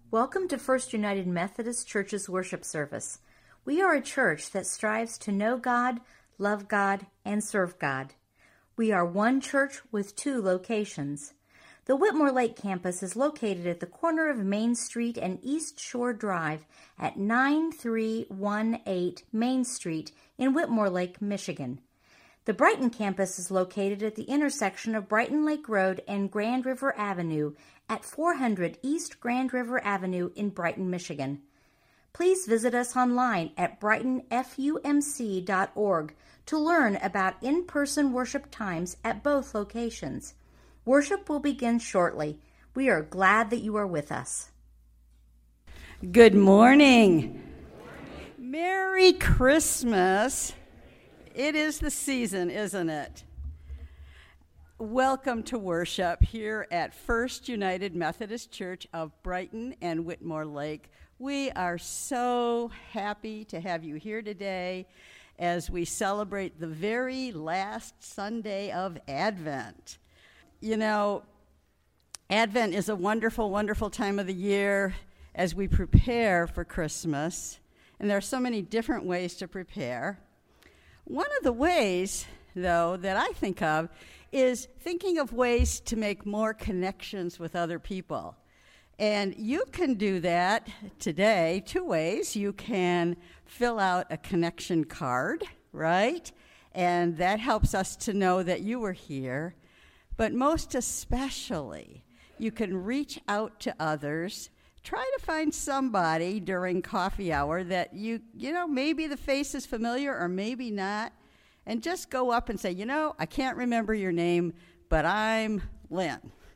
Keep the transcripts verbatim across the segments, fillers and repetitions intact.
Welcome to First United Methodist Church's worship service. We are a church that strives to know God, love God, and serve God. We are one church with two locations. The Whitmore Lake campus is located at the corner of Main Street and East Shore Drive at nine three one eight Main Street in Whitmore Lake, Michigan. The Brighton campus is located at the intersection of Brighton Lake Road and Grand River Avenue at four hundred East Grand River Avenue in Brighton, Michigan. Please visit us online at brighton f u m c dot org to learn about in-person worship times at both locations. Worship will begin shortly. We are glad that you are with us. Good morning. Merry Christmas. It is the season, isn't it? Welcome to worship here at First United Methodist Church of Brighton and Whitmore Lake. We are so happy to have you here today as we celebrate the very last Sunday of Advent. You know, Advent is a wonderful, wonderful time of the year as we prepare for Christmas, and there are so many different ways to prepare. One of the ways, though, that I think of is thinking of ways to make more connections with other people. And you can do that today two ways. You can fill out a connection card, right? And that helps us to know that you were here. But most especially, you can reach out to others. Try to find somebody during coffee hour that you, you know, maybe the face is familiar or maybe not, and just go up and say, you know, I can't remember your name, but I'm Lynn.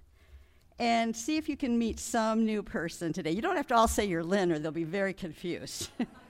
And see if you can meet some new person today. You don't have to all say you're Lynn or they'll be very confused.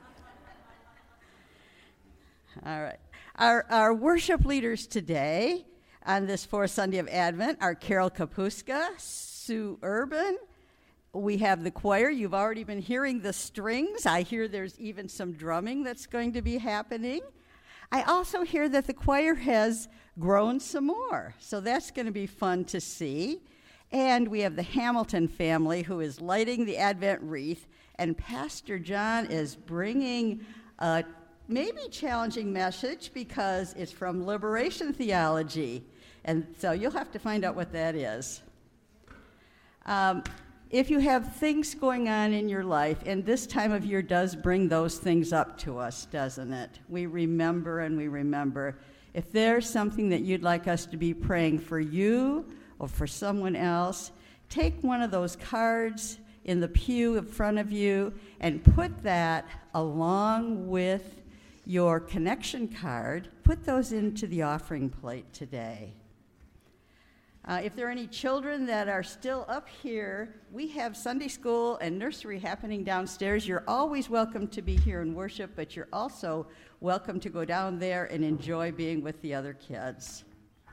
All right. Our, our worship leaders today on this fourth Sunday of Advent are Carol Kapuska, Sue Urban. We have the choir. You've already been hearing the strings. I hear there's even some drumming that's going to be happening. I also hear that the choir has grown some more, so that's going to be fun to see. And we have the Hamilton family who is lighting the Advent wreath, and Pastor John is bringing a maybe challenging message because it's from Liberation Theology, and so you'll have to find out what that is. Um, If you have things going on in your life, and this time of year does bring those things up to us, doesn't it? We remember and we remember. If there's something that you'd like us to be praying for you or for someone else, take one of those cards in the pew in front of you and put that along with your connection card. Put those into the offering plate today. Uh, if there are any children that are still up here, we have Sunday school and nursery happening downstairs. You're always welcome to be here and worship, but you're also welcome to go down there and enjoy being with the other kids.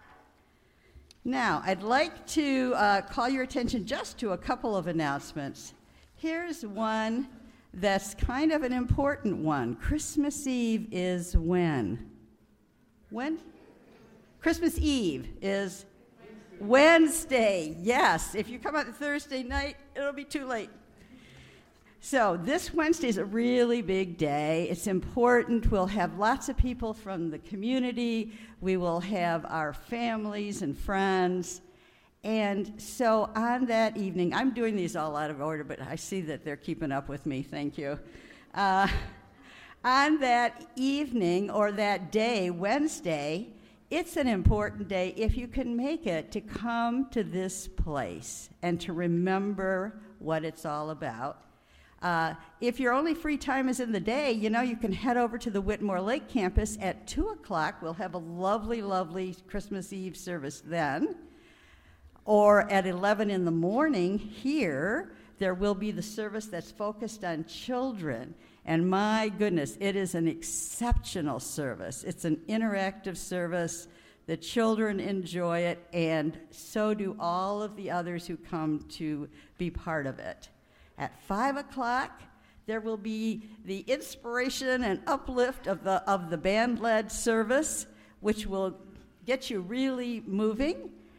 Now, I'd like to uh, call your attention just to a couple of announcements. Here's one that's kind of an important one. Christmas Eve is when? When? Christmas Eve is Wednesday, yes. If you come out Thursday night, it'll be too late. So this Wednesday is a really big day. It's important. We'll have lots of people from the community. We will have our families and friends. And so on that evening, I'm doing these all out of order, but I see that they're keeping up with me. Thank you. Uh, on that evening or that day, Wednesday, it's an important day, if you can make it, to come to this place and to remember what it's all about. Uh, if your only free time is in the day, you know, you can head over to the Whitmore Lake campus at two o'clock. We'll have a lovely, lovely Christmas Eve service then. Or at eleven in the morning here, there will be the service that's focused on children. And my goodness, it is an exceptional service. It's an interactive service. The children enjoy it, and so do all of the others who come to be part of it. At five o'clock, there will be the inspiration and uplift of the, of the band-led service, which will get you really moving.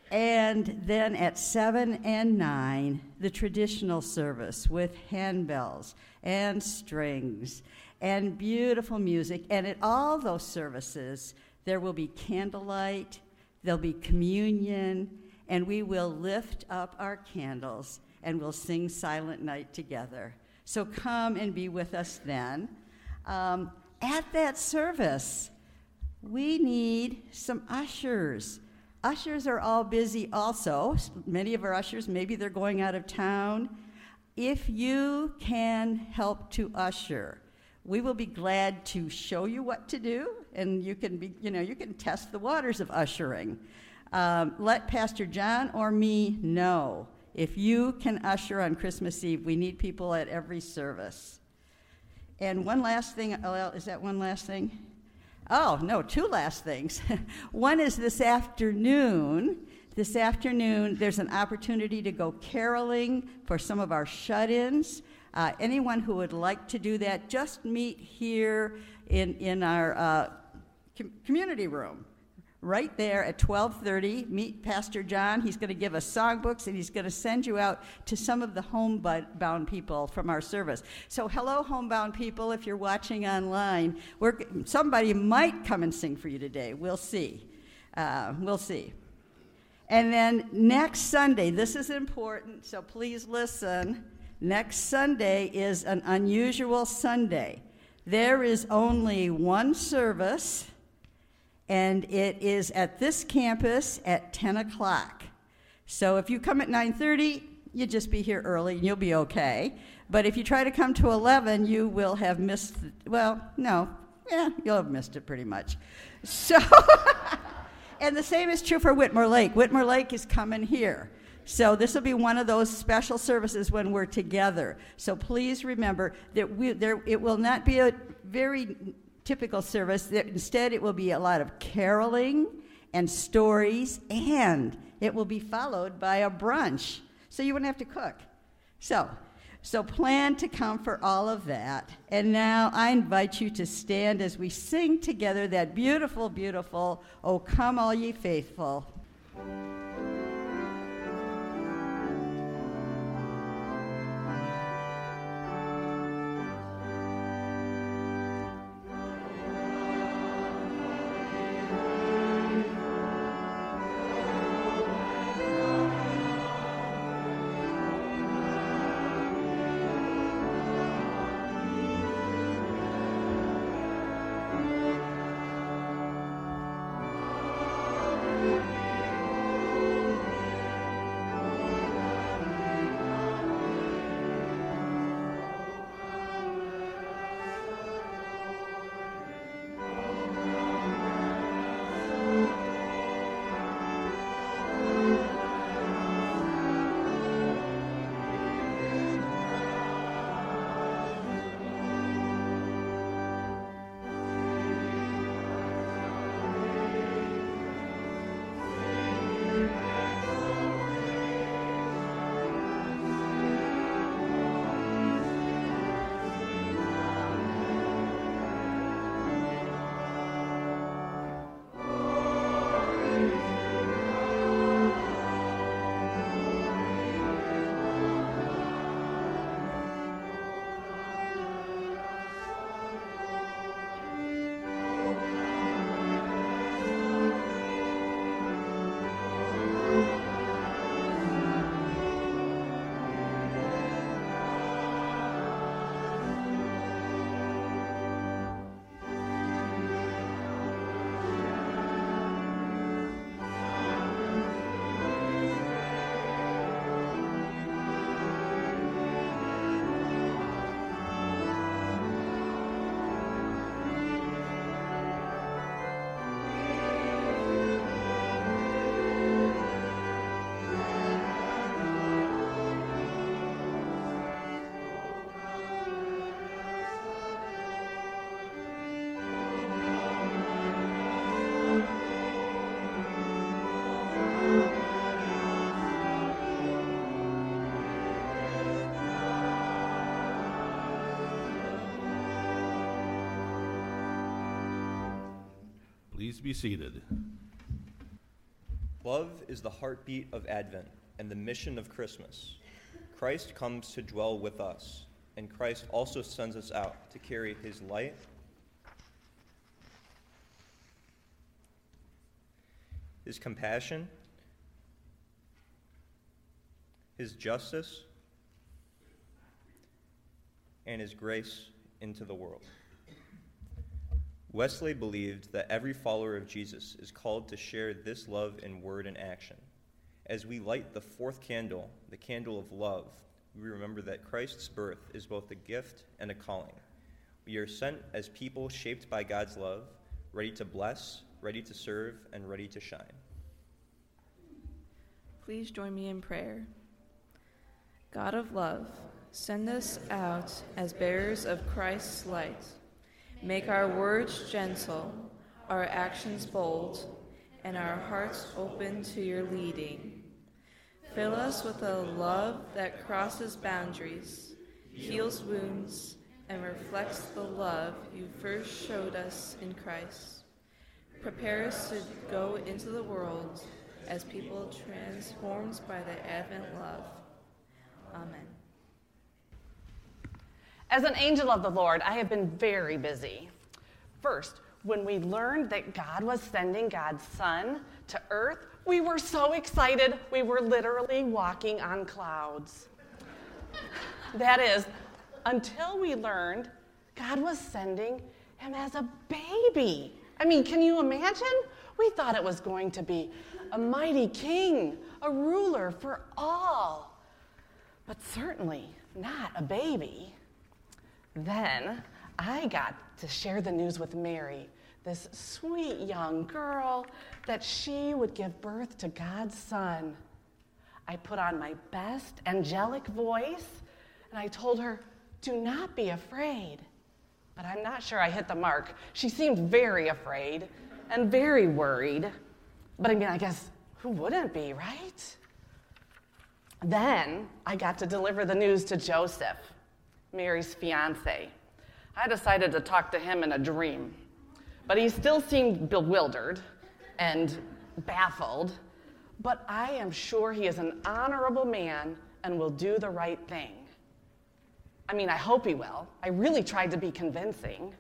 And then at seven and nine, the traditional service with handbells and strings and beautiful music. And at all those services, there will be candlelight, there'll be communion, and we will lift up our candles and we'll sing Silent Night together. So come and be with us then. Um, at that service, we need some ushers. Ushers are all busy also. Many of our ushers, maybe they're going out of town. If you can help to usher, we will be glad to show you what to do, and you can be, you know, you can test the waters of ushering. Um, let Pastor John or me know if you can usher on Christmas Eve. We need people at every service. And one last thing, oh, is that one last thing? Oh, no, two last things. One is this afternoon. This afternoon, there's an opportunity to go caroling for some of our shut-ins. Uh, anyone who would like to do that, just meet here in, in our uh, com- community room. Right there at twelve thirty, meet Pastor John. He's going to give us songbooks, and he's going to send you out to some of the homebound people from our service. So hello, homebound people, if you're watching online. We're, somebody might come and sing for you today. We'll see. Uh, we'll see. And then next Sunday, this is important, so please listen. Next Sunday is an unusual Sunday. There is only one service, and it is at this campus at ten o'clock. So if you come at nine thirty, you just be here early and you'll be okay. But if you try to come to eleven, you will have missed, well, no, yeah, you'll have missed it pretty much. So, and the same is true for Whitmore Lake. Whitmore Lake is coming here. So this will be one of those special services when we're together. So please remember that we, there, it will not be a very typical service. Instead, it will be a lot of caroling and stories, and it will be followed by a brunch, so you wouldn't have to cook. So, so plan to come for all of that. And now I invite you to stand as we sing together that beautiful, beautiful, "O Come All Ye Faithful." Please be seated. Love is the heartbeat of Advent and the mission of Christmas. Christ comes to dwell with us, and Christ also sends us out to carry his light, his compassion, his justice, and his grace into the world. Wesley believed that every follower of Jesus is called to share this love in word and action. As we light the fourth candle, the candle of love, we remember that Christ's birth is both a gift and a calling. We are sent as people shaped by God's love, ready to bless, ready to serve, and ready to shine. Please join me in prayer. God of love, send us out as bearers of Christ's light. Make our words gentle, our actions bold, and our hearts open to your leading. Fill us with a love that crosses boundaries, heals wounds, and reflects the love you first showed us in Christ. Prepare us to go into the world as people transformed by the Advent love. Amen. As an angel of the Lord, I have been very busy. First, when we learned that God was sending God's Son to earth, we were so excited, we were literally walking on clouds. That is, until we learned God was sending him as a baby. I mean, can you imagine? We thought it was going to be a mighty king, a ruler for all, but certainly not a baby. Then I got to share the news with Mary, this sweet young girl, that she would give birth to God's Son. I put on my best angelic voice, and I told her, do not be afraid. But I'm not sure I hit the mark. She seemed very afraid and very worried. But I mean, I guess, who wouldn't be, right? Then I got to deliver the news to Joseph, Mary's fiance. I decided to talk to him in a dream, but he still seemed bewildered and baffled, but I am sure he is an honorable man and will do the right thing. I mean, I hope he will. I really tried to be convincing.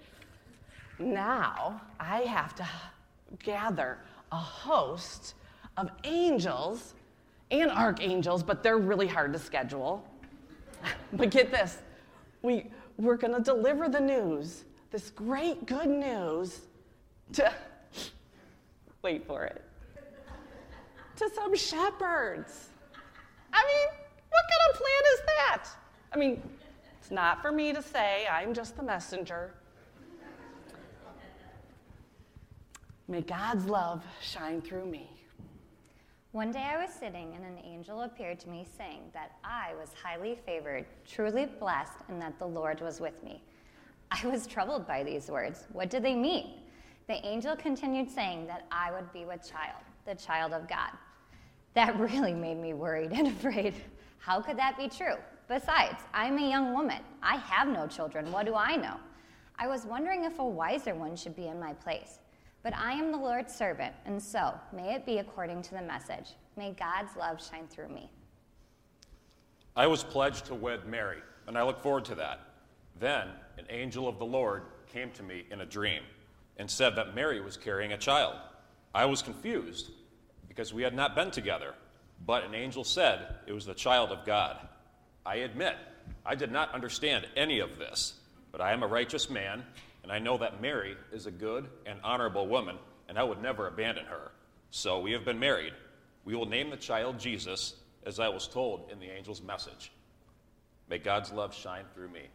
Now I have to gather a host of angels and archangels, but they're really hard to schedule. But get this, we, we're going to deliver the news, this great good news, to, wait for it, to some shepherds. I mean, what kind of plan is that? I mean, it's not for me to say, I'm just the messenger. May God's love shine through me. One day I was sitting, and an angel appeared to me, saying that I was highly favored, truly blessed, and that the Lord was with me. I was troubled by these words. What did they mean? The angel continued saying that I would be with child, the child of God. That really made me worried and afraid. How could that be true? Besides, I'm a young woman. I have no children. What do I know? I was wondering if a wiser one should be in my place. But I am the Lord's servant, and so may it be according to the message. May God's love shine through me. I was pledged to wed Mary, and I look forward to that. Then an angel of the Lord came to me in a dream and said that Mary was carrying a child. I was confused because we had not been together, but an angel said it was the child of God. I admit, I did not understand any of this, but I am a righteous man, and I know that Mary is a good and honorable woman, and I would never abandon her. So we have been married. We will name the child Jesus, as I was told in the angel's message. May God's love shine through me.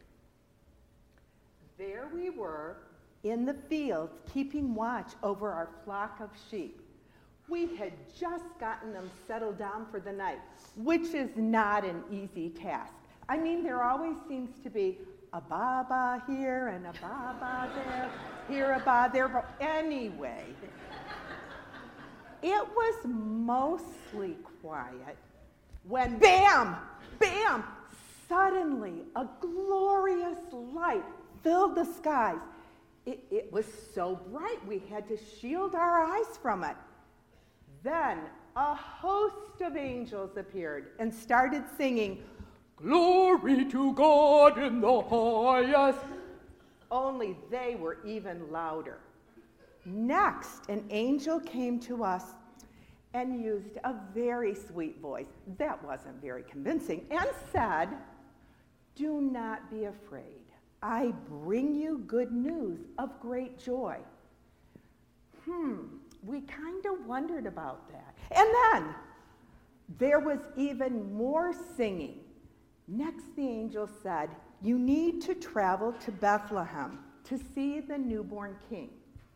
There we were in the fields, keeping watch over our flock of sheep. We had just gotten them settled down for the night, which is not an easy task. I mean, there always seems to be a ba-ba here and a ba-ba there, here a ba there, but anyway, it was mostly quiet when bam, bam, suddenly a glorious light filled the skies. It, it was so bright we had to shield our eyes from it. Then a host of angels appeared and started singing, "Glory to God in the highest." Only they were even louder. Next, an angel came to us and used a very sweet voice that wasn't very convincing and said, "Do not be afraid. I bring you good news of great joy." Hmm, we kind of wondered about that. And then there was even more singing. Next, the angel said, "You need to travel to Bethlehem to see the newborn king."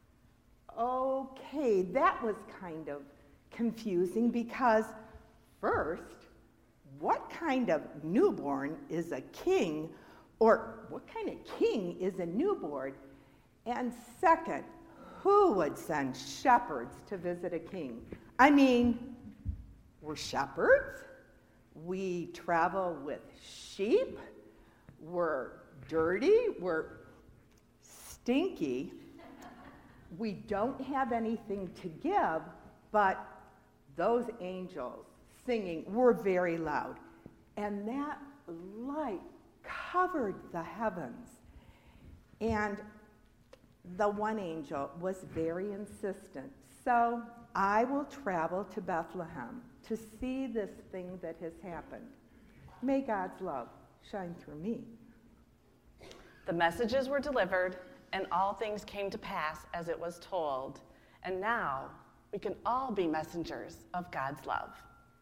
Okay, that was kind of confusing because, first, what kind of newborn is a king, or what kind of king is a newborn? And second, who would send shepherds to visit a king? I mean, we're shepherds, we travel with sheep, we're dirty, we're stinky, we don't have anything to give, but those angels singing were very loud. And that light covered the heavens. And the one angel was very insistent. "So I will travel to Bethlehem to see this thing that has happened. May God's love shine through me." The messages were delivered, and all things came to pass as it was told. And now we can all be messengers of God's love.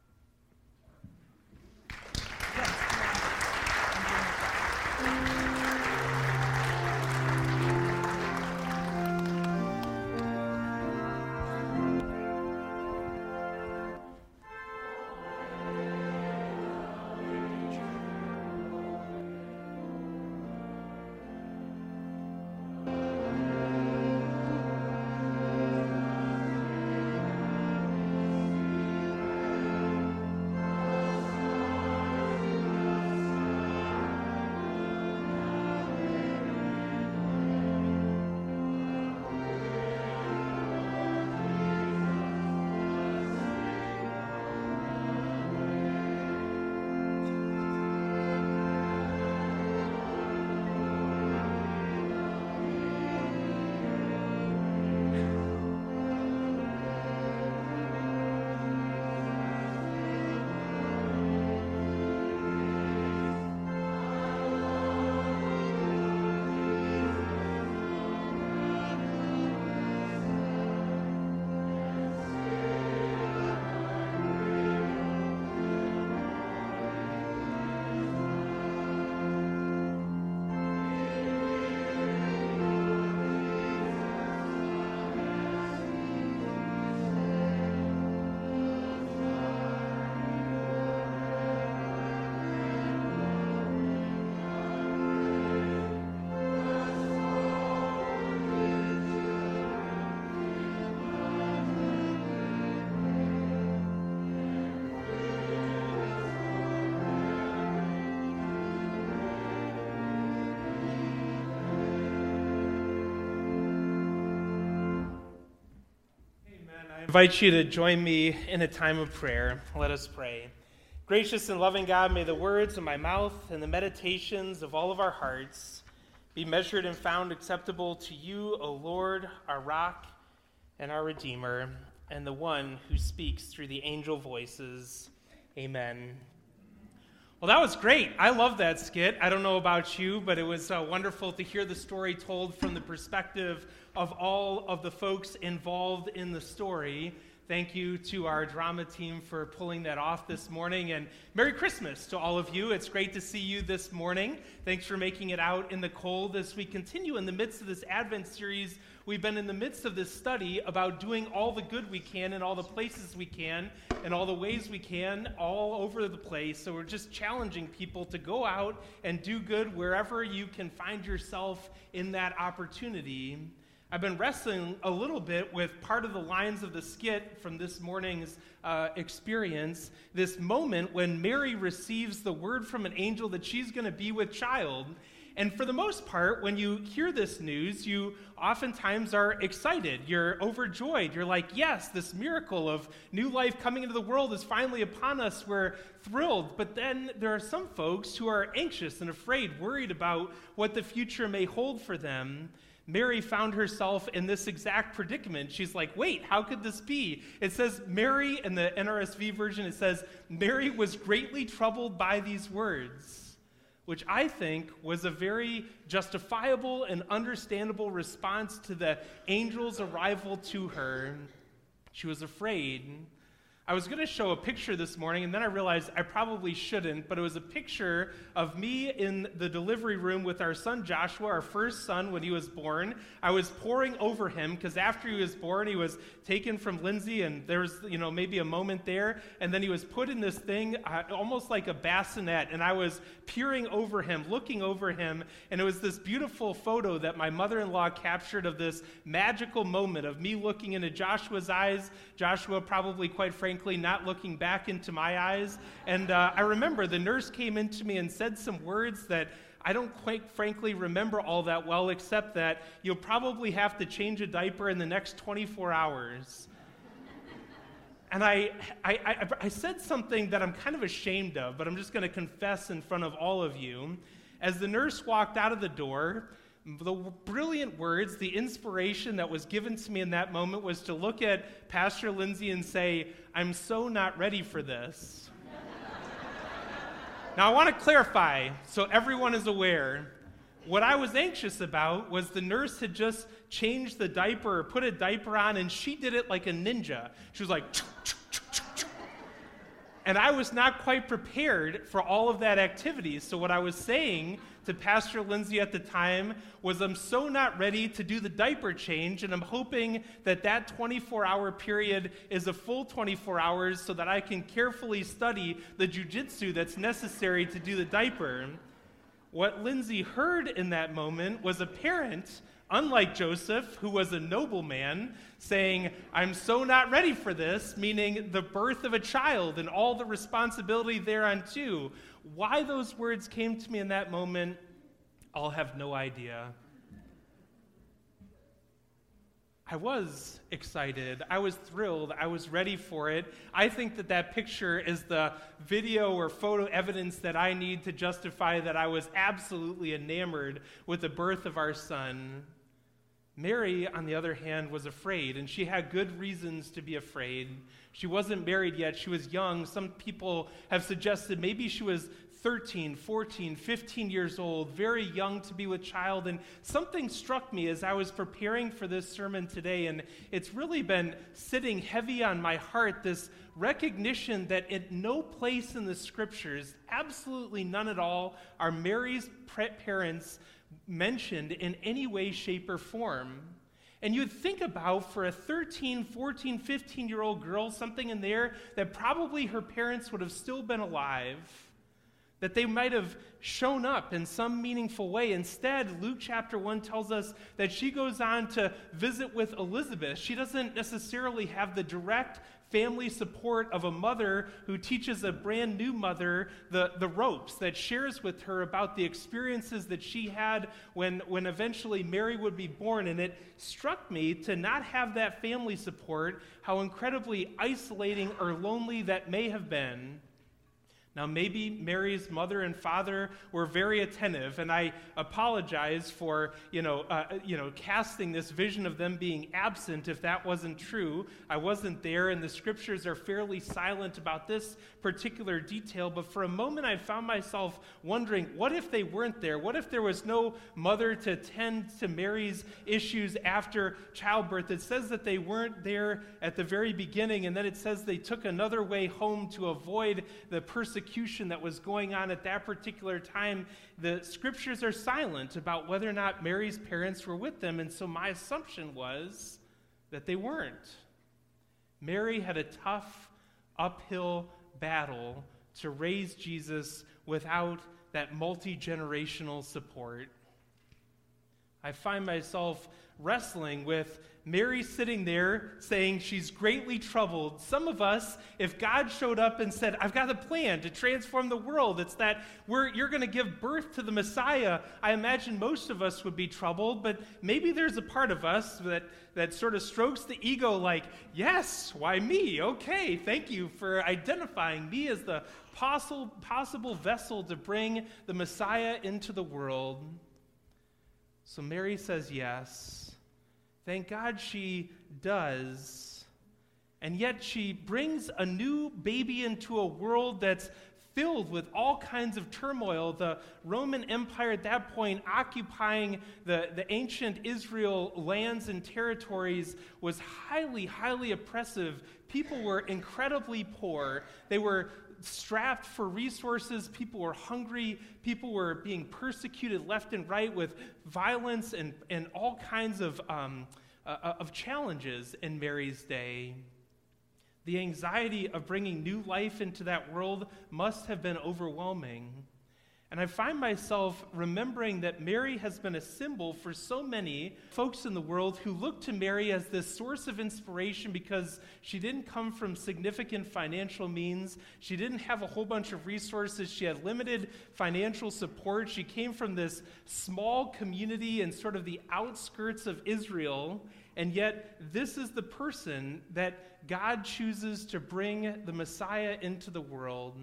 I invite you to join me in a time of prayer. Let us pray. Gracious and loving God, may the words of my mouth and the meditations of all of our hearts be measured and found acceptable to you, O Lord, our rock and our Redeemer, and the one who speaks through the angel voices. Amen. Well, that was great. I love that skit. I don't know about you, but it was uh, wonderful to hear the story told from the perspective of all of the folks involved in the story. Thank you to our drama team for pulling that off this morning, and Merry Christmas to all of you. It's great to see you this morning. Thanks for making it out in the cold as we continue in the midst of this Advent series. We've been in the midst of this study about doing all the good we can in all the places we can and all the ways we can all over the place. So we're just challenging people to go out and do good wherever you can find yourself in that opportunity. I've been wrestling a little bit with part of the lines of the skit from this morning's uh, experience, this moment when Mary receives the word from an angel that she's going to be with child. And for the most part, when you hear this news, you oftentimes are excited. You're overjoyed. You're like, yes, this miracle of new life coming into the world is finally upon us. We're thrilled. But then there are some folks who are anxious and afraid, worried about what the future may hold for them. Mary found herself in this exact predicament. She's like, wait, how could this be? It says Mary, in the N R S V version, it says, Mary was greatly troubled by these words, which I think was a very justifiable and understandable response to the angel's arrival to her. She was afraid. I was going to show a picture this morning, and then I realized I probably shouldn't, but it was a picture of me in the delivery room with our son Joshua, our first son, when he was born. I was poring over him, because after he was born, he was taken from Lindsay, and there was, you know, maybe a moment there, and then he was put in this thing, uh, almost like a bassinet, and I was peering over him, looking over him, and it was this beautiful photo that my mother-in-law captured of this magical moment of me looking into Joshua's eyes, Joshua probably, quite frankly, not looking back into my eyes. And uh, I remember the nurse came into me and said some words that I don't quite frankly remember all that well, except that you'll probably have to change a diaper in the next twenty-four hours. And I, I, I, I said something that I'm kind of ashamed of, but I'm just going to confess in front of all of you. As the nurse walked out of the door, the brilliant words, the inspiration that was given to me in that moment was to look at Pastor Lindsay and say, I'm so not ready for this. Now, I want to clarify so everyone is aware. What I was anxious about was the nurse had just changed the diaper or put a diaper on, and she did it like a ninja. She was like, choo, choo, choo, choo, choo. And I was not quite prepared for all of that activity. So what I was saying to Pastor Lindsay at the time was, I'm so not ready to do the diaper change, and I'm hoping that that twenty-four hour period is a full twenty-four hours so that I can carefully study the jujitsu that's necessary to do the diaper. What Lindsay heard in that moment was a parent, unlike Joseph, who was a nobleman, saying, I'm so not ready for this, meaning the birth of a child and all the responsibility thereunto. Why those words came to me in that moment, I'll have no idea. I was excited. I was thrilled. I was ready for it. I think that that picture is the video or photo evidence that I need to justify that I was absolutely enamored with the birth of our son. Mary, on the other hand, was afraid, and she had good reasons to be afraid. She wasn't married yet. She was young. Some people have suggested maybe she was thirteen, fourteen, fifteen years old, very young to be with child. And something struck me as I was preparing for this sermon today, and it's really been sitting heavy on my heart, this recognition that at no place in the scriptures, absolutely none at all, are Mary's parents mentioned in any way, shape, or form. And you'd think about, for a thirteen, fourteen, fifteen-year-old girl, something in there that probably her parents would have still been alive, that they might have shown up in some meaningful way. Instead, Luke chapter one tells us that she goes on to visit with Elizabeth. She doesn't necessarily have the direct family support of a mother who teaches a brand new mother the, the ropes, that shares with her about the experiences that she had when, when eventually Mary would be born. And it struck me to not have that family support, how incredibly isolating or lonely that may have been. Now, maybe Mary's mother and father were very attentive, and I apologize for, you know, uh, you know, casting this vision of them being absent if that wasn't true. I wasn't there, and the scriptures are fairly silent about this particular detail, but for a moment I found myself wondering, what if they weren't there? What if there was no mother to tend to Mary's issues after childbirth? It says that they weren't there at the very beginning, and then it says they took another way home to avoid the persecution that was going on at that particular time. The scriptures are silent about whether or not Mary's parents were with them, and so my assumption was that they weren't. Mary had a tough, uphill battle to raise Jesus without that multi-generational support. I find myself wrestling with Mary sitting there saying she's greatly troubled. Some of us, if God showed up and said, I've got a plan to transform the world, it's that we're, you're going to give birth to the Messiah, I imagine most of us would be troubled, but maybe there's a part of us that, that sort of strokes the ego like, yes, why me? Okay, thank you for identifying me as the possible, possible vessel to bring the Messiah into the world. So Mary says yes. Thank God she does. And yet she brings a new baby into a world that's filled with all kinds of turmoil. The Roman Empire at that point occupying the, the ancient Israel lands and territories was highly, highly oppressive. People were incredibly poor. They were strapped for resources. People were hungry. People were being persecuted left and right with violence and, and all kinds of, um, uh, of challenges in Mary's day. The anxiety of bringing new life into that world must have been overwhelming. And I find myself remembering that Mary has been a symbol for so many folks in the world who look to Mary as this source of inspiration because she didn't come from significant financial means. She didn't have a whole bunch of resources. She had limited financial support. She came from this small community in sort of the outskirts of Israel. And yet, this is the person that God chooses to bring the Messiah into the world.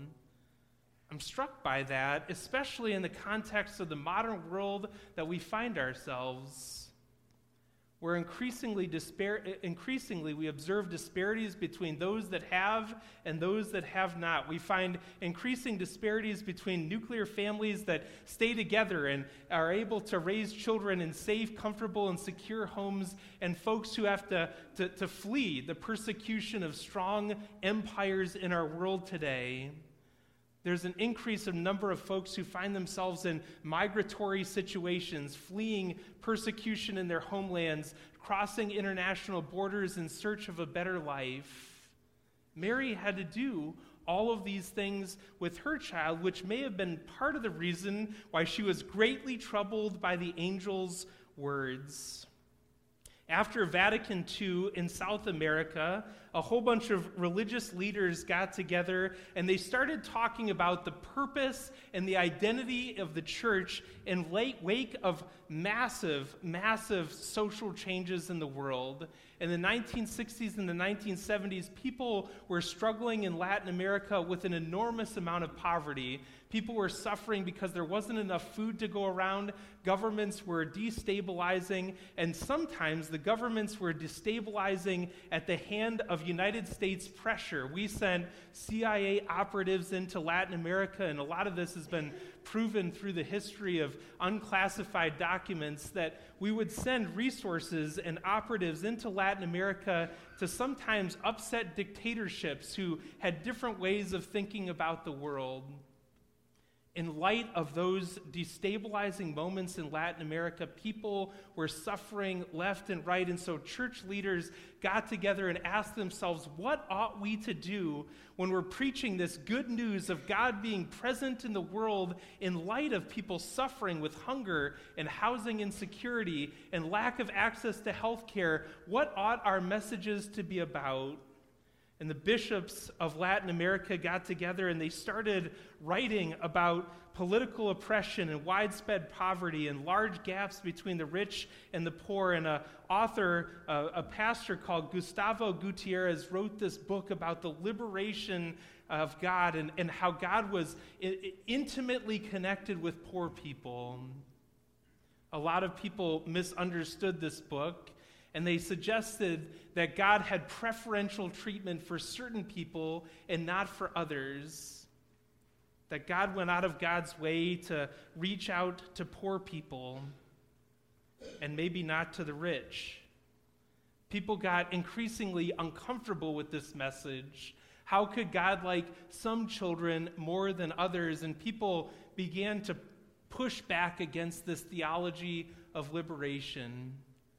I'm struck by that, especially in the context of the modern world that we find ourselves, where increasingly, dispar- increasingly we observe disparities between those that have and those that have not. We find increasing disparities between nuclear families that stay together and are able to raise children in safe, comfortable, and secure homes, and folks who have to, to, to flee the persecution of strong empires in our world today. There's an increase of number of folks who find themselves in migratory situations, fleeing persecution in their homelands, crossing international borders in search of a better life. Mary had to do all of these things with her child, which may have been part of the reason why she was greatly troubled by the angel's words. After Vatican Two in South America, a whole bunch of religious leaders got together and they started talking about the purpose and the identity of the church in wake of massive, massive social changes in the world. In the nineteen sixties and the nineteen seventies, people were struggling in Latin America with an enormous amount of poverty. People were suffering because there wasn't enough food to go around. Governments were destabilizing, and sometimes the governments were destabilizing at the hand of United States pressure. We sent C I A operatives into Latin America, and a lot of this has been proven through the history of unclassified documents, that we would send resources and operatives into Latin America to sometimes upset dictatorships who had different ways of thinking about the world. In light of those destabilizing moments in Latin America, people were suffering left and right, and so church leaders got together and asked themselves, what ought we to do when we're preaching this good news of God being present in the world in light of people suffering with hunger and housing insecurity and lack of access to health care? What ought our messages to be about? And the bishops of Latin America got together and they started writing about political oppression and widespread poverty and large gaps between the rich and the poor. And an author, uh, a pastor called Gustavo Gutierrez, wrote this book about the liberation of God and, and how God was I- intimately connected with poor people. A lot of people misunderstood this book, and they suggested that God had preferential treatment for certain people and not for others. That God went out of God's way to reach out to poor people and maybe not to the rich. People got increasingly uncomfortable with this message. How could God like some children more than others? And people began to push back against this theology of liberation.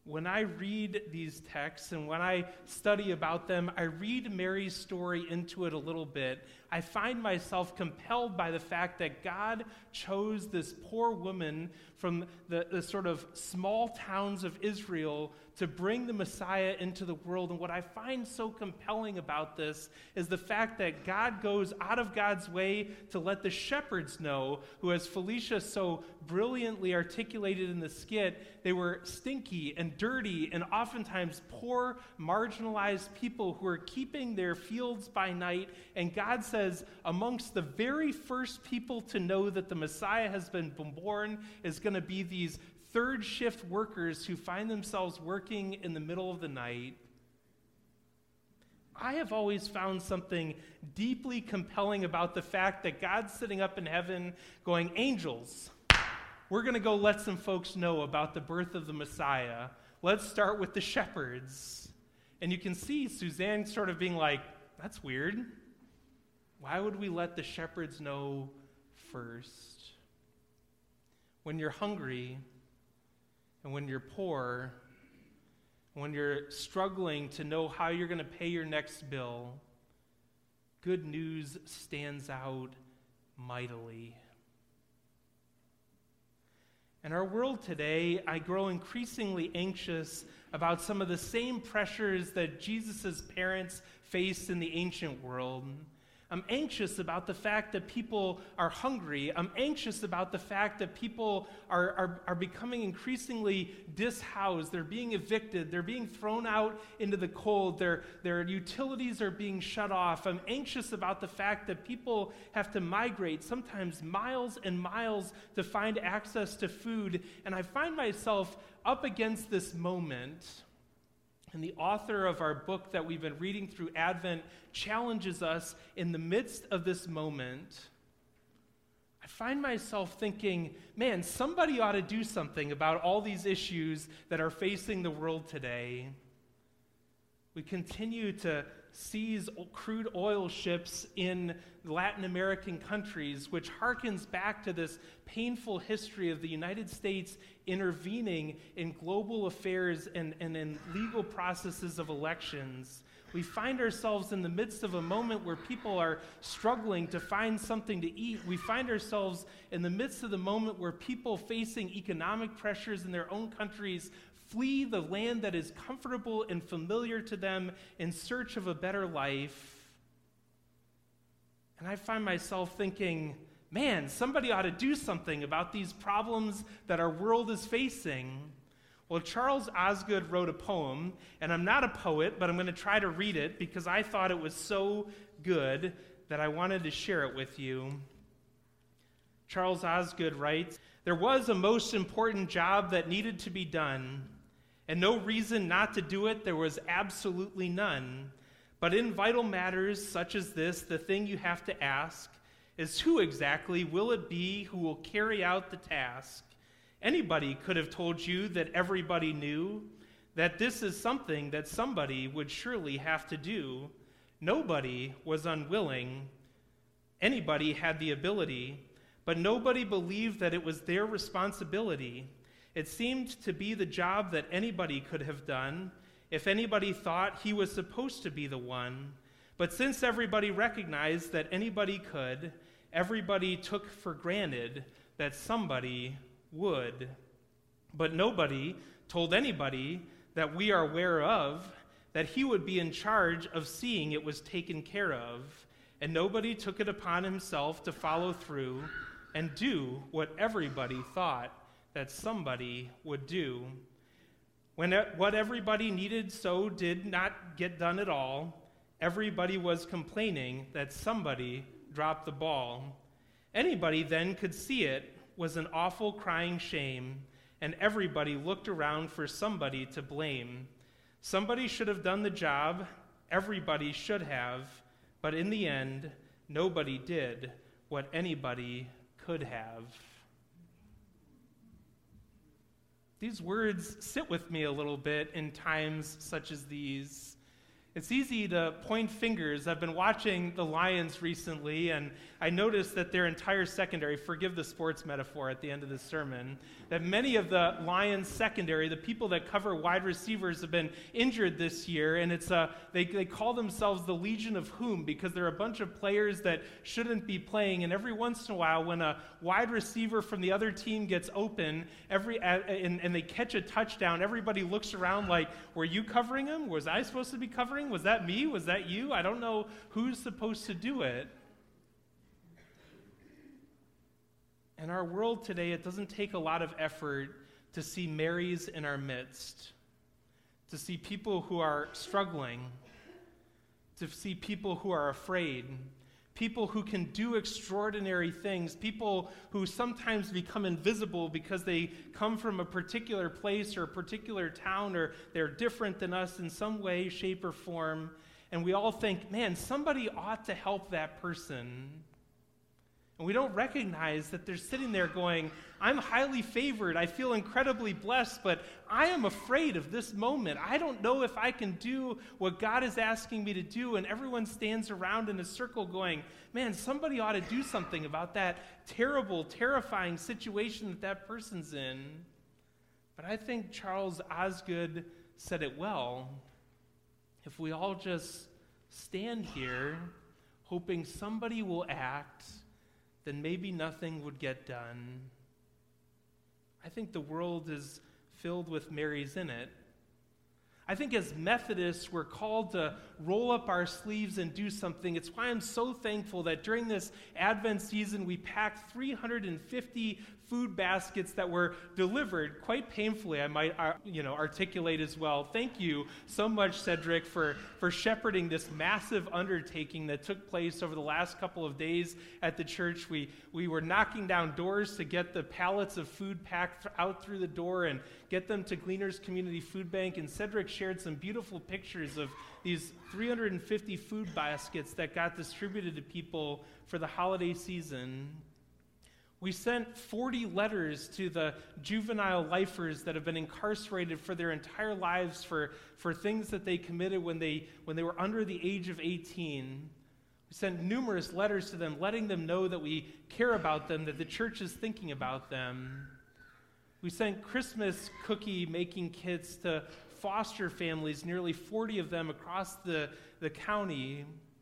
when I read these texts and when I study about them, I read Mary's story into it a little bit. I find myself compelled by the fact that God chose this poor woman from the, the sort of small towns of Israel to bring the Messiah into the world. And what I find so compelling about this is the fact that God goes out of God's way to let the shepherds know, who, as Felicia so brilliantly articulated in the skit, they were stinky and dirty and oftentimes poor, marginalized people who are keeping their fields by night. And God says, amongst the very first people to know that the Messiah has been born is going to be these third shift workers who find themselves working in the middle of the night. I have always found something deeply compelling about the fact that God's sitting up in heaven going, angels, we're going to go let some folks know about the birth of the Messiah. Let's start with the shepherds. And you can see Suzanne sort of being like, that's weird. Why would we let the shepherds know first? When you're hungry, and when you're poor, when you're struggling to know how you're going to pay your next bill, good news stands out mightily. In our world today, I grow increasingly anxious about some of the same pressures that Jesus' parents faced in the ancient world. I'm anxious about the fact that people are hungry. I'm anxious about the fact that people are, are, are becoming increasingly dishoused. They're being evicted. They're being thrown out into the cold. Their, their utilities are being shut off. I'm anxious about the fact that people have to migrate, sometimes miles and miles, to find access to food. And I find myself up against this moment. And the author of our book that we've been reading through Advent challenges us in the midst of this moment. I find myself thinking, man, somebody ought to do something about all these issues that are facing the world today. We continue to seize crude oil ships in Latin American countries, which harkens back to this painful history of the United States intervening in global affairs and, and in legal processes of elections. We find ourselves in the midst of a moment where people are struggling to find something to eat. We find ourselves in the midst of the moment where people facing economic pressures in their own countries flee the land that is comfortable and familiar to them in search of a better life. And I find myself thinking, man, somebody ought to do something about these problems that our world is facing. Well, Charles Osgood wrote a poem, and I'm not a poet, but I'm going to try to read it because I thought it was so good that I wanted to share it with you. Charles Osgood writes, "There was a most important job that needed to be done, and no reason not to do it there was absolutely none. But in vital matters such as this, the thing you have to ask is who exactly will it be who will carry out the task? Anybody could have told you that everybody knew that this is something that somebody would surely have to do. Nobody was unwilling. Anybody had the ability, but nobody believed that it was their responsibility. It seemed to be the job that anybody could have done if anybody thought he was supposed to be the one. But since everybody recognized that anybody could, everybody took for granted that somebody would. But nobody told anybody that we are aware of that he would be in charge of seeing it was taken care of, and nobody took it upon himself to follow through and do what everybody thought that somebody would do. When what everybody needed so did not get done at all, everybody was complaining that somebody dropped the ball. Anybody then could see it was an awful crying shame, and everybody looked around for somebody to blame. Somebody should have done the job, everybody should have, but in the end, nobody did what anybody could have." These words sit with me a little bit in times such as these. It's easy to point fingers. I've been watching the Lions recently, and I noticed that their entire secondary, forgive the sports metaphor at the end of this sermon, that many of the Lions secondary, the people that cover wide receivers, have been injured this year, and it's uh, they, they call themselves the Legion of Whom because they're a bunch of players that shouldn't be playing, and every once in a while when a wide receiver from the other team gets open every uh, and, and they catch a touchdown, everybody looks around like, were you covering him? Was I supposed to be covering? Was that me? Was that you? I don't know who's supposed to do it. In our world today, it doesn't take a lot of effort to see Marys in our midst, to see people who are struggling, to see people who are afraid, people who can do extraordinary things, people who sometimes become invisible because they come from a particular place or a particular town, or they're different than us in some way, shape, or form. And we all think, man, somebody ought to help that person. And we don't recognize that they're sitting there going, I'm highly favored, I feel incredibly blessed, but I am afraid of this moment. I don't know if I can do what God is asking me to do. And everyone stands around in a circle going, man, somebody ought to do something about that terrible, terrifying situation that that person's in. But I think Charles Osgood said it well. If we all just stand here hoping somebody will act, then maybe nothing would get done. I think the world is filled with Marys in it. I think as Methodists, we're called to roll up our sleeves and do something. It's why I'm so thankful that during this Advent season, we packed three hundred fifty food baskets that were delivered quite painfully, I might uh, you know, articulate as well. Thank you so much, Cedric, for, for shepherding this massive undertaking that took place over the last couple of days at the church. We, we were knocking down doors to get the pallets of food packed out through the door and get them to Gleaners Community Food Bank, and Cedric shared some beautiful pictures of these three hundred fifty food baskets that got distributed to people for the holiday season. We sent forty letters to the juvenile lifers that have been incarcerated for their entire lives for, for things that they committed when they, when they were under the age of eighteen. We sent numerous letters to them, letting them know that we care about them, that the church is thinking about them. We sent Christmas cookie-making kits to foster families, nearly forty of them across the, the county.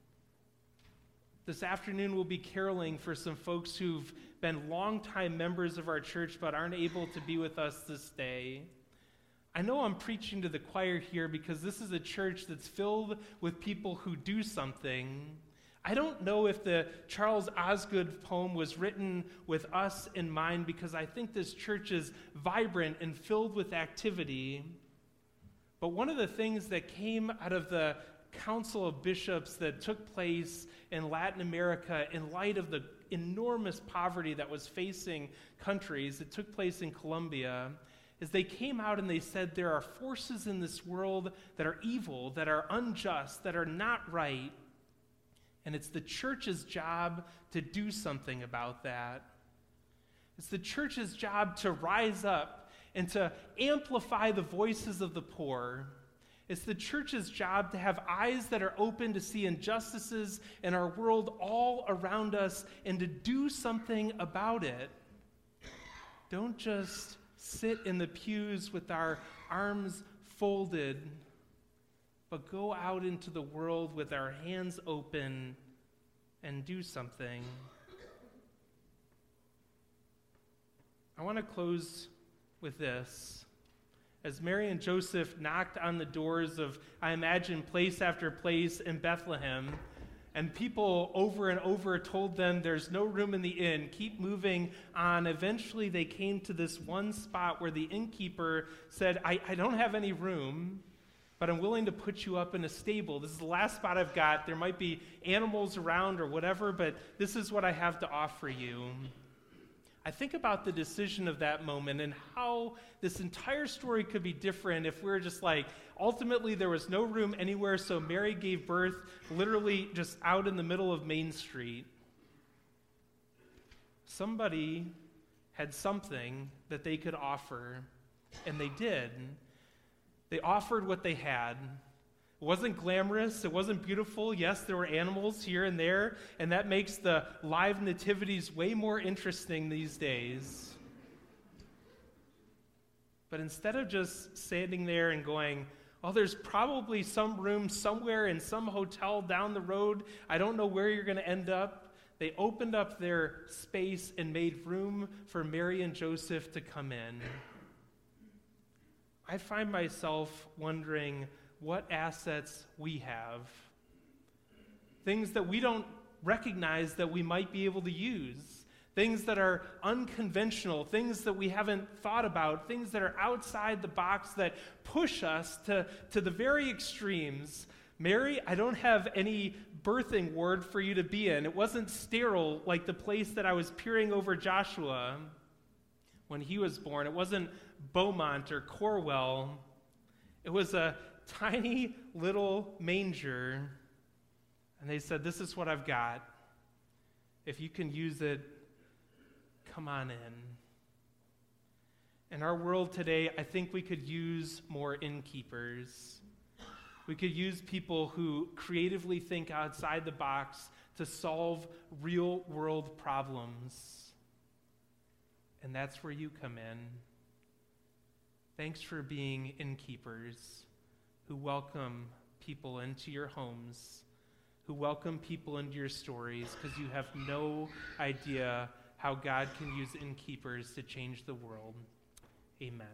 This afternoon we'll be caroling for some folks who've been longtime members of our church but aren't able to be with us this day. I know I'm preaching to the choir here because this is a church that's filled with people who do something. I don't know if the Charles Osgood poem was written with us in mind, because I think this church is vibrant and filled with activity. But one of the things that came out of the Council of Bishops that took place in Latin America in light of the enormous poverty that was facing countries, it took place in Colombia, is they came out and they said there are forces in this world that are evil, that are unjust, that are not right, and it's the church's job to do something about that. It's the church's job to rise up and to amplify the voices of the poor. It's the church's job to have eyes that are open to see injustices in our world all around us and to do something about it. Don't just sit in the pews with our arms folded, but go out into the world with our hands open and do something. I want to close with this. As Mary and Joseph knocked on the doors of, I imagine, place after place in Bethlehem, and people over and over told them there's no room in the inn, keep moving on. Eventually they came to this one spot where the innkeeper said, I, I don't have any room, but I'm willing to put you up in a stable. This is the last spot I've got. There might be animals around or whatever, but this is what I have to offer you. I think about the decision of that moment and how this entire story could be different if we were just like, ultimately there was no room anywhere, so Mary gave birth literally just out in the middle of Main Street. Somebody had something that they could offer, and they did. They offered what they had. It wasn't glamorous. It wasn't beautiful. Yes, there were animals here and there, and that makes the live nativities way more interesting these days. But instead of just standing there and going, oh, there's probably some room somewhere in some hotel down the road, I don't know where you're going to end up, they opened up their space and made room for Mary and Joseph to come in. I find myself wondering what assets we have, things that we don't recognize that we might be able to use, things that are unconventional, things that we haven't thought about, things that are outside the box that push us to, to the very extremes. Mary, I don't have any birthing ward for you to be in. It wasn't sterile like the place that I was peering over Joshua when he was born. It wasn't Beaumont or Corwell. It was a tiny little manger. And they said, this is what I've got. If you can use it, come on in. In our world today, I think we could use more innkeepers. We could use people who creatively think outside the box to solve real-world problems. And that's where you come in. Thanks for being innkeepers who welcome people into your homes, who welcome people into your stories, because you have no idea how God can use innkeepers to change the world. Amen.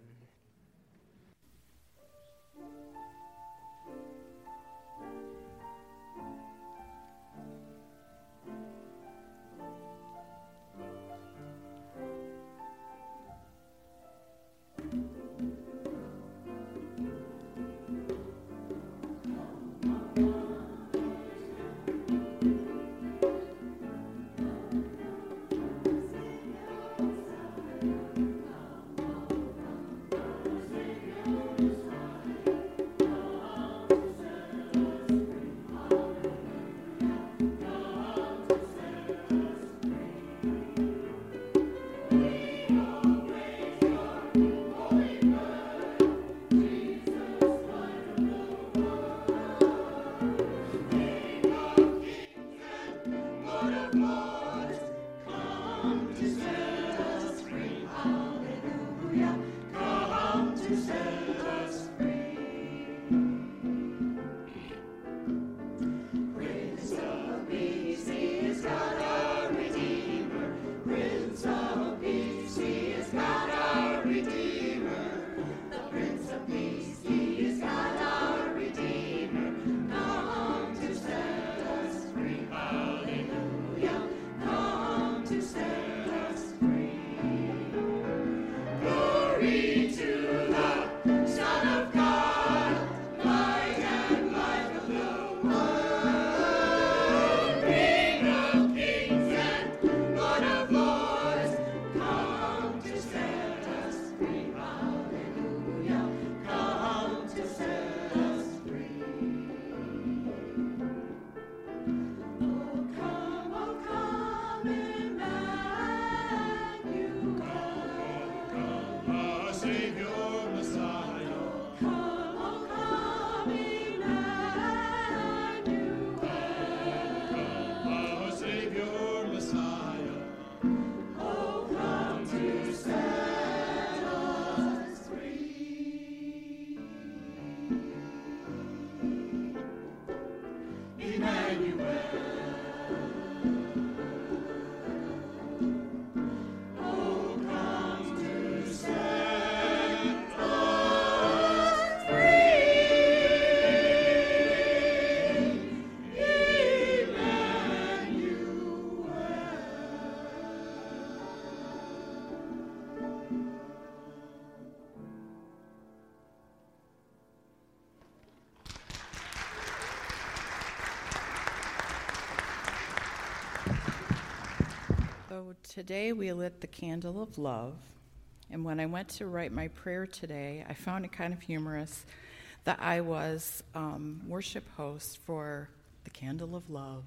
So today we lit the candle of love, and when I went to write my prayer today, I found it kind of humorous that I was um, worship host for the candle of love,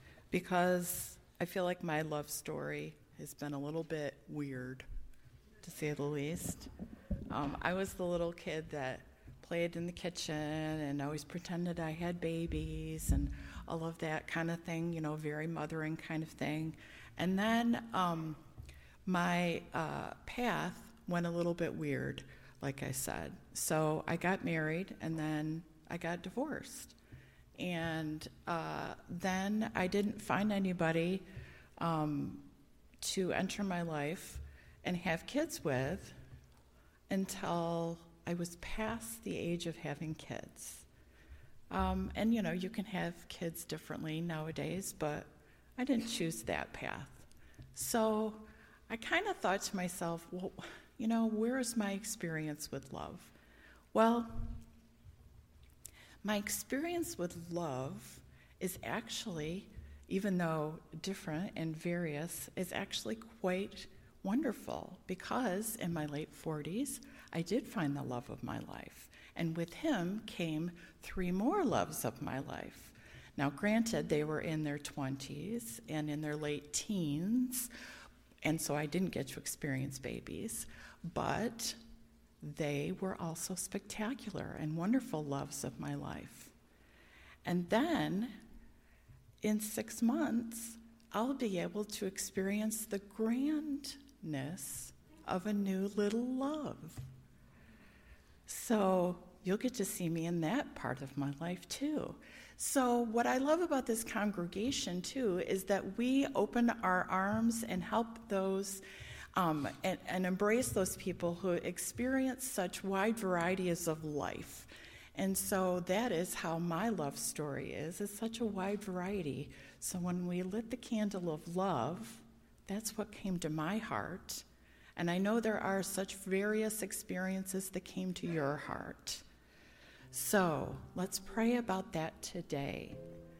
because I feel like my love story has been a little bit weird, to say the least. Um, I was the little kid that played in the kitchen and always pretended I had babies and all of that kind of thing, you know, very mothering kind of thing. And then um, my uh, path went a little bit weird, like I said. So I got married, and then I got divorced. And uh, then I didn't find anybody um, to enter my life and have kids with until I was past the age of having kids. Um, and, you know, you can have kids differently nowadays, but I didn't choose that path. So I kind of thought to myself, well, you know, where is my experience with love? Well, my experience with love is actually, even though different and various, is actually quite wonderful, because in my late forties, I did find the love of my life. And with him came three more loves of my life. Now, granted, they were in their twenties and in their late teens, and so I didn't get to experience babies, but they were also spectacular and wonderful loves of my life. And then, in six months, I'll be able to experience the grandness of a new little love. So you'll get to see me in that part of my life too. So what I love about this congregation too is that we open our arms and help those um, and, and embrace those people who experience such wide varieties of life. And so that is how my love story is. It's such a wide variety. So when we lit the candle of love, that's what came to my heart. And I know there are such various experiences that came to your heart. So let's pray about that today.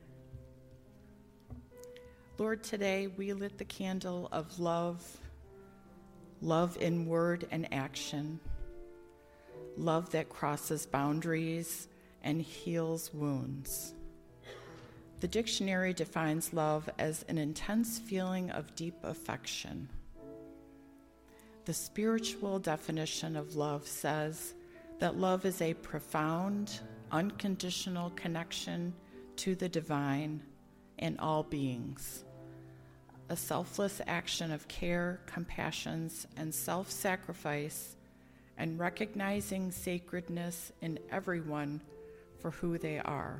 Lord, today we lit the candle of love, love in word and action, love that crosses boundaries and heals wounds. The dictionary defines love as an intense feeling of deep affection. The spiritual definition of love says that love is a profound, unconditional connection to the divine and all beings, a selfless action of care, compassion, and self-sacrifice, and recognizing sacredness in everyone for who they are.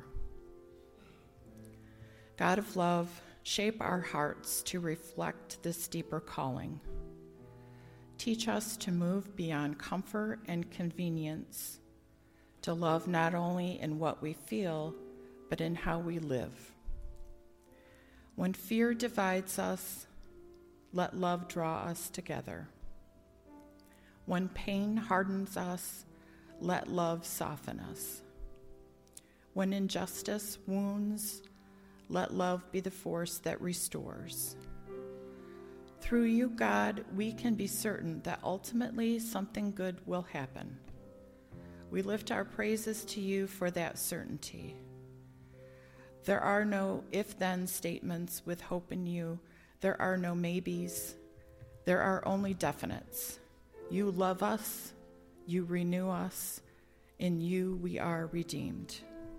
God of love, shape our hearts to reflect this deeper calling. Teach us to move beyond comfort and convenience, to love not only in what we feel, but in how we live. When fear divides us, let love draw us together. When pain hardens us, let love soften us. When injustice wounds, let love be the force that restores. Through you, God, we can be certain that ultimately something good will happen. We lift our praises to you for that certainty. There are no if-then statements with hope in you. There are no maybes. There are only definites. You love us. You renew us. In you we are redeemed.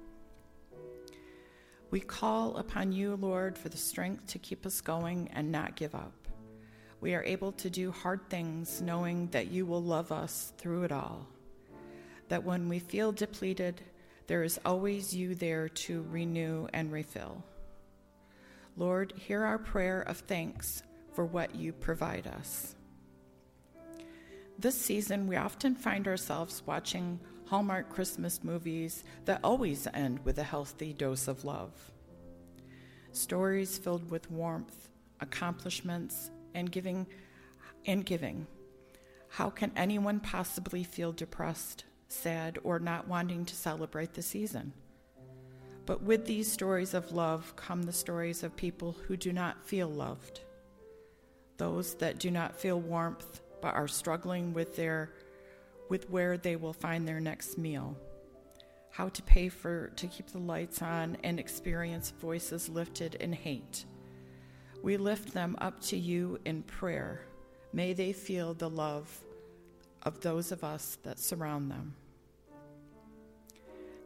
We call upon you, Lord, for the strength to keep us going and not give up. We are able to do hard things knowing that you will love us through it all. That when we feel depleted, there is always you there to renew and refill. Lord, hear our prayer of thanks for what you provide us. This season, we often find ourselves watching Hallmark Christmas movies that always end with a healthy dose of love. Stories filled with warmth, accomplishments, and giving and giving. How can anyone possibly feel depressed, sad, or not wanting to celebrate the season? But with these stories of love come the stories of people who do not feel loved, those that do not feel warmth but are struggling with their with where they will find their next meal, how to pay for to keep the lights on, and experience voices lifted in hate. We lift them up to you in prayer. May they feel the love of those of us that surround them.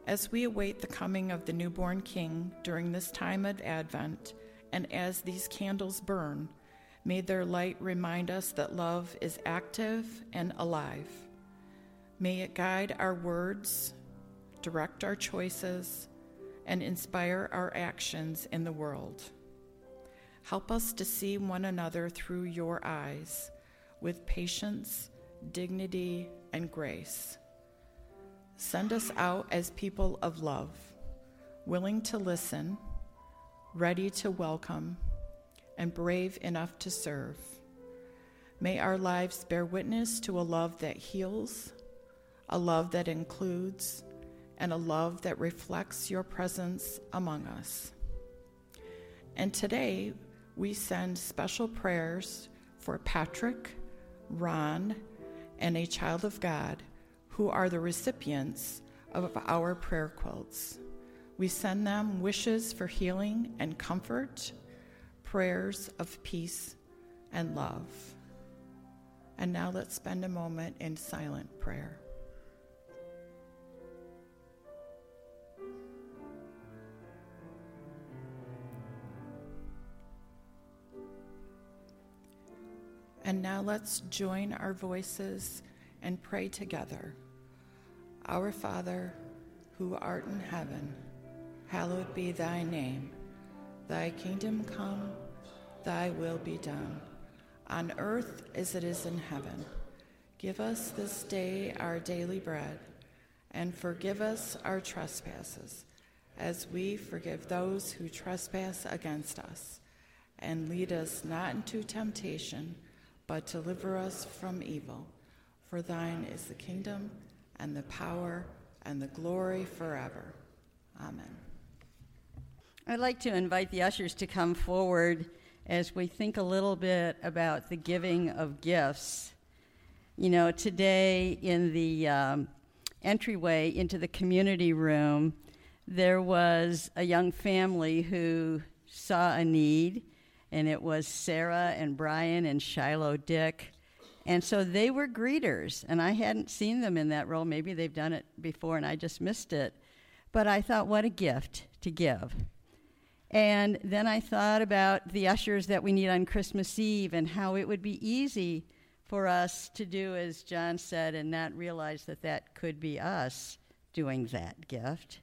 As we await the coming of the newborn King during this time of Advent, and as these candles burn, may their light remind us that love is active and alive. May it guide our words, direct our choices, and inspire our actions in the world. Help us to see one another through your eyes with patience, dignity, and grace. Send us out as people of love, willing to listen, ready to welcome, and brave enough to serve. May our lives bear witness to a love that heals, a love that includes, and a love that reflects your presence among us. And today, we send special prayers for Patrick, Ron, and a child of God who are the recipients of our prayer quilts. We send them wishes for healing and comfort, prayers of peace and love. And now let's spend a moment in silent prayer. And now let's join our voices and pray together. Our Father, who art in heaven, hallowed be thy name. Thy kingdom come, thy will be done, on earth as it is in heaven. Give us this day our daily bread, and forgive us our trespasses, as we forgive those who trespass against us. And lead us not into temptation, but deliver us from evil. For thine is the kingdom, and the power, and the glory forever. Amen. I'd like to invite the ushers to come forward as we think a little bit about the giving of gifts. You know, today in the um, entryway into the community room, there was a young family who saw a need, and it was Sarah and Brian and Shiloh Dick. And so they were greeters, and I hadn't seen them in that role. Maybe they've done it before and I just missed it. But I thought, what a gift to give. And then I thought about the ushers that we need on Christmas Eve and how it would be easy for us to do as John said and not realize that that could be us doing that gift.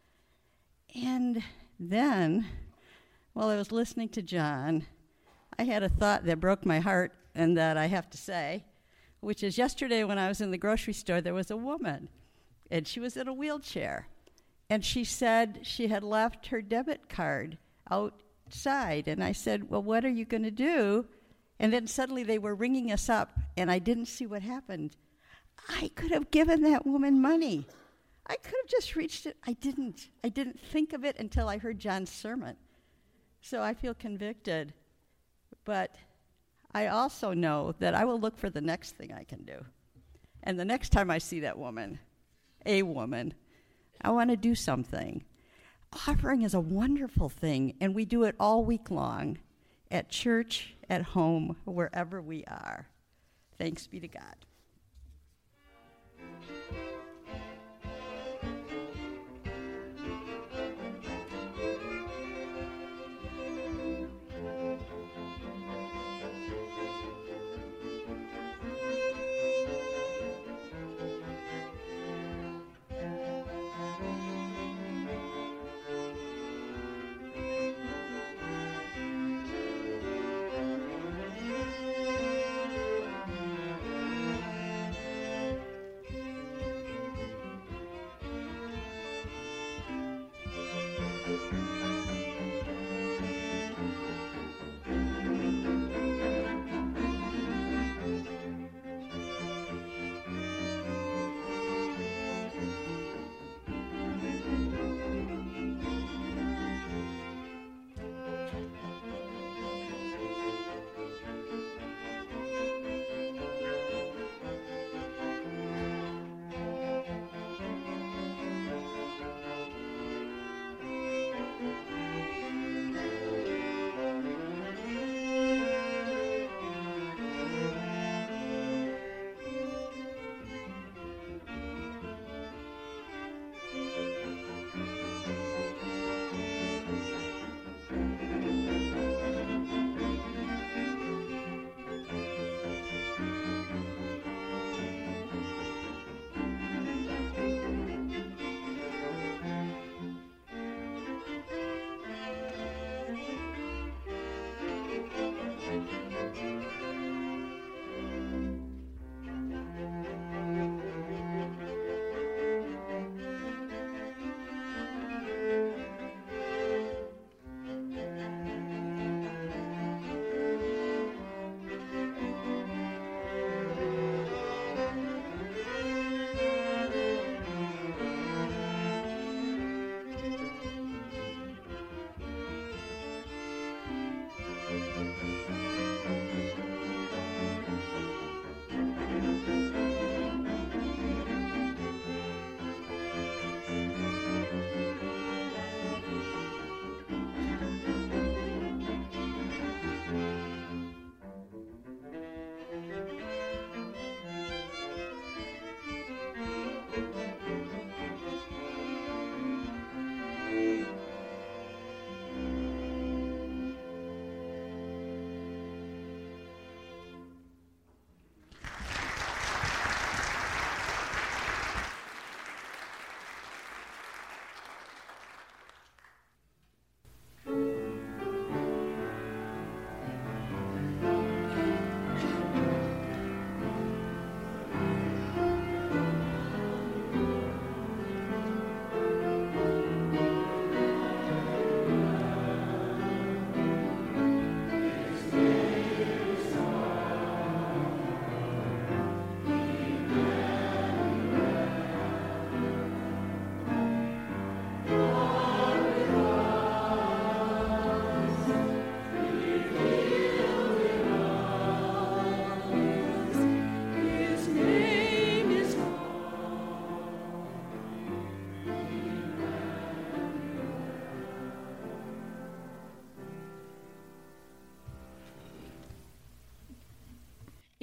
And then, while I was listening to John, I had a thought that broke my heart and that I have to say, which is yesterday when I was in the grocery store, there was a woman, and she was in a wheelchair. And she said she had left her debit card outside. And I said, well, what are you going to do? And then suddenly they were ringing us up, and I didn't see what happened. I could have given that woman money. I could have just reached it. I didn't. I didn't think of it until I heard John's sermon. So I feel convicted. But I also know that I will look for the next thing I can do. And the next time I see that woman, a woman, I want to do something. Offering is a wonderful thing, and we do it all week long, at church, at home, wherever we are. Thanks be to God.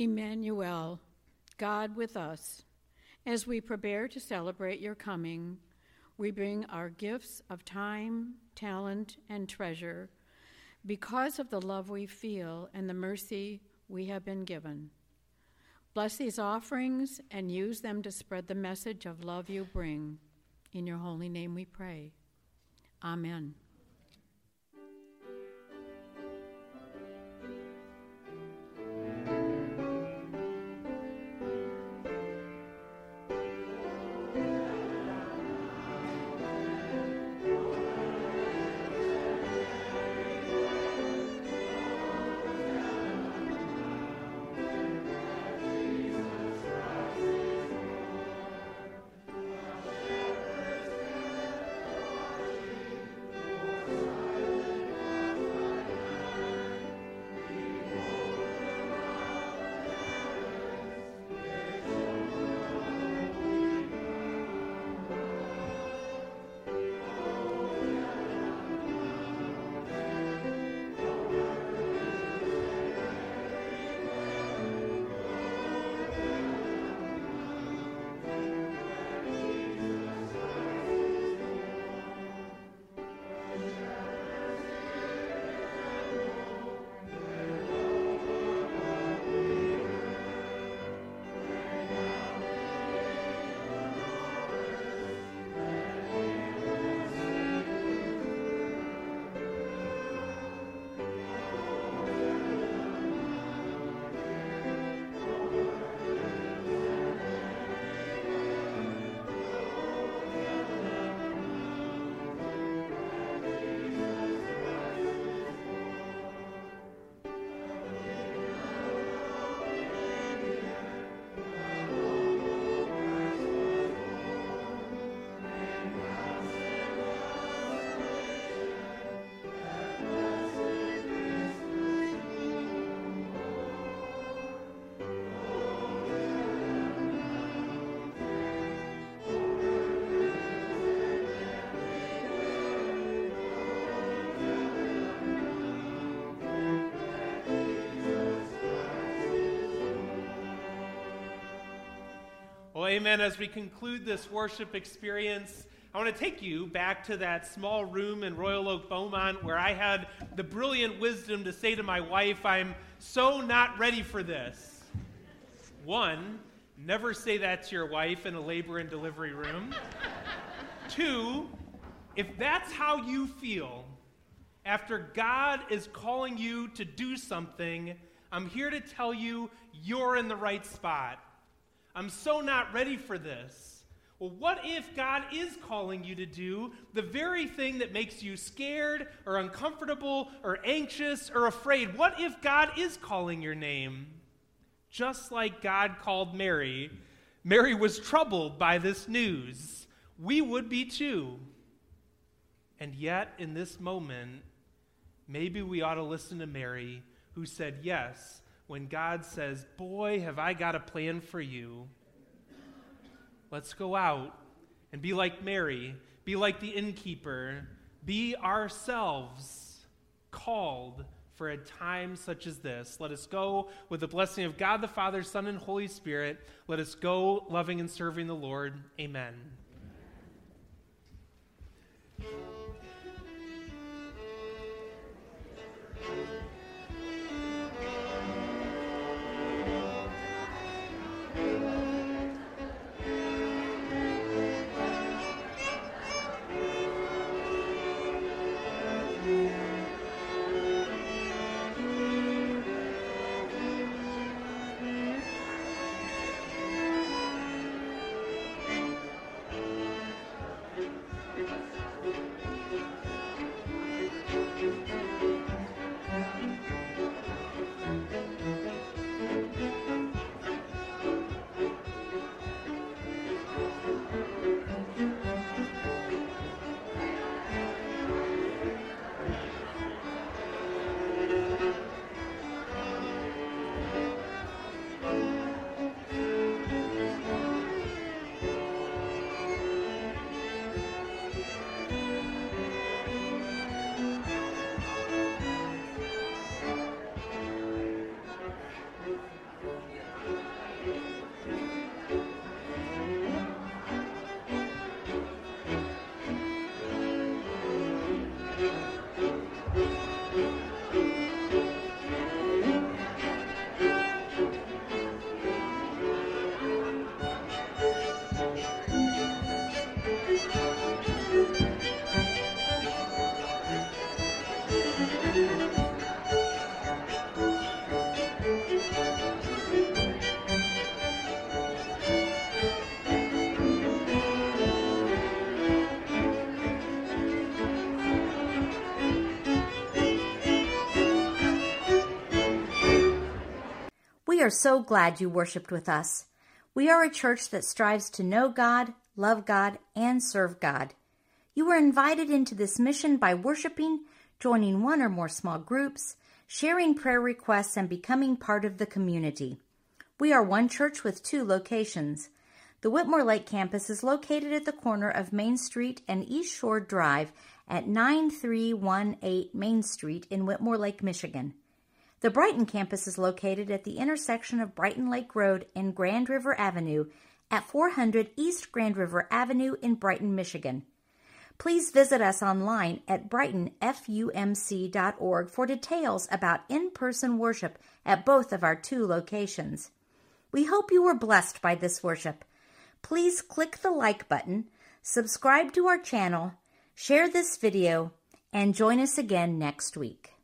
Emmanuel, God with us. As we prepare to celebrate your coming, we bring our gifts of time, talent, and treasure because of the love we feel and the mercy we have been given. Bless these offerings and use them to spread the message of love you bring. In your holy name we pray. Amen. Well, amen. As we conclude this worship experience, I want to take you back to that small room in Royal Oak Beaumont where I had the brilliant wisdom to say to my wife, I'm so not ready for this. One, never say that to your wife in a labor and delivery room. Two, if that's how you feel after God is calling you to do something, I'm here to tell you you're in the right spot. I'm so not ready for this. Well, what if God is calling you to do the very thing that makes you scared or uncomfortable or anxious or afraid? What if God is calling your name? Just like God called Mary, Mary was troubled by this news. We would be too. And yet, in this moment, maybe we ought to listen to Mary, who said yes when God says, boy, have I got a plan for you. Let's go out and be like Mary, be like the innkeeper, be ourselves called for a time such as this. Let us go with the blessing of God the Father, Son, and Holy Spirit. Let us go loving and serving the Lord. Amen. Thank you. We are so glad you worshiped with us. We are a church that strives to know God, love God, and serve God. You were invited into this mission by worshiping, joining one or more small groups, sharing prayer requests, and becoming part of the community. We are one church with two locations. The Whitmore Lake campus is located at the corner of Main Street and East Shore Drive at nine three one eight Main Street in Whitmore Lake, Michigan. The Brighton campus is located at the intersection of Brighton Lake Road and Grand River Avenue at four hundred East Grand River Avenue in Brighton, Michigan. Please visit us online at brighton f u m c dot org for details about in-person worship at both of our two locations. We hope you were blessed by this worship. Please click the like button, subscribe to our channel, share this video, and join us again next week.